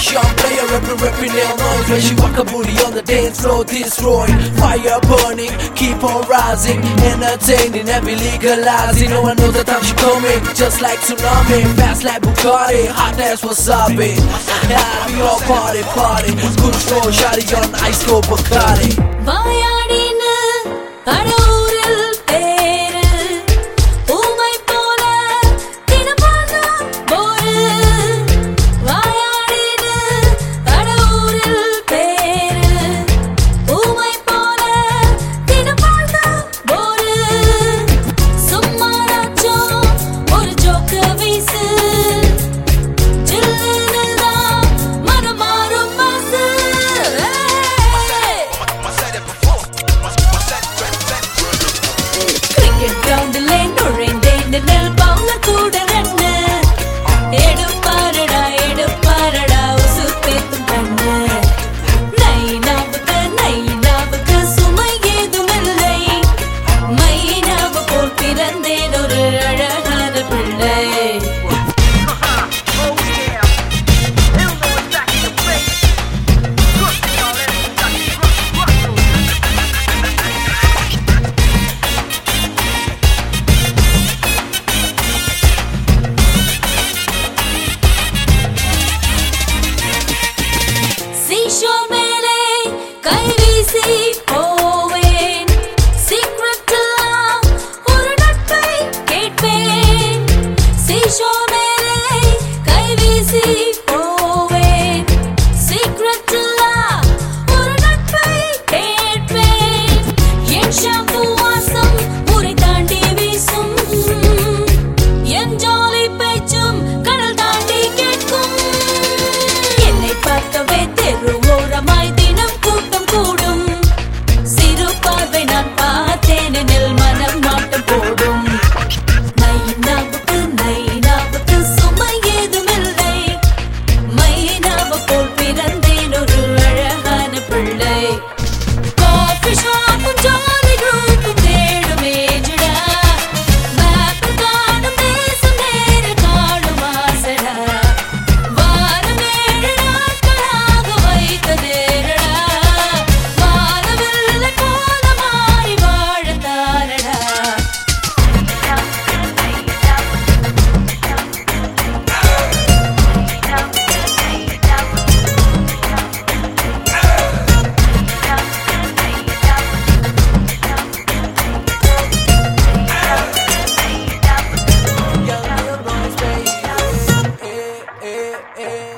Asian player repping Illinois. When she walk a booty on the dance floor, destroying. Fire burning, keep on rising. Entertaining, heavy legalizing. No one knows the time she coming, just like tsunami. Fast like Bugatti, hot as wasabi. Yeah, we all party, party. Good flow, shawty on ice cold Bacardi. வாயாடின்னு அடூரில் பேரு ஊமை போல தினப்பானா bore வாயாடின்னு அடூரில் பேரு ஊமை போல தினப்பானா bore சும்மாராச்சும் ஒரு ஜோக்க வீசு ஜில்லுதான் மனம் மாறும் பாசு கிரவுண்டிலே நுழைந்தேன் நெல் பவுல கூட ரன்னு எடுப்பாரடா உசுப்பேத்தும் கண்ணு நைனாவுக்கு சுமை ஏதுமில்லை மைனாவு போல் பிறந்தேன் ஒரு அழகான பிள்ளை சீஷோர் மேலே கை வீசி போவேன் சீக்ரெட்டெல்லாம் ஒரு நட்பை கேட்பேன் சீஷோர் மேலே கை வீசி போவேன் சீக்ரெட்டெல்லாம் ஒரு நட்பை கேட்பேன் என் ஷாம்பு வாசம் ஊரை தாண்டி வீசும் என் ஜாலி பேச்சும் கடல் தாண்டி கேட்கும் என்னை பார்க்கவே தெருவோரமாய் தினம் கூட்டம் கூடும் சிறு பார்வை நான் பார்த்தேன் எனில் மனம் நாட்டம் போடும் நைனாவுக்கு சுமை ஏதுமில்லை மைனாவு போல் பிறந்தேன் ஒரு அழகான பிள்ளை காஃபி ஷாப்பும் ஜாலி குரூப்பும் தேடும் ஏஜடா மேப்பில் காணும் தேசம் நேர காணும் ஆசடா வாரம் 7 நாட்களாக வைத்ததேரடா வானவில்லை போல மாறி வாழத்தாரடா Young Illinois, baby.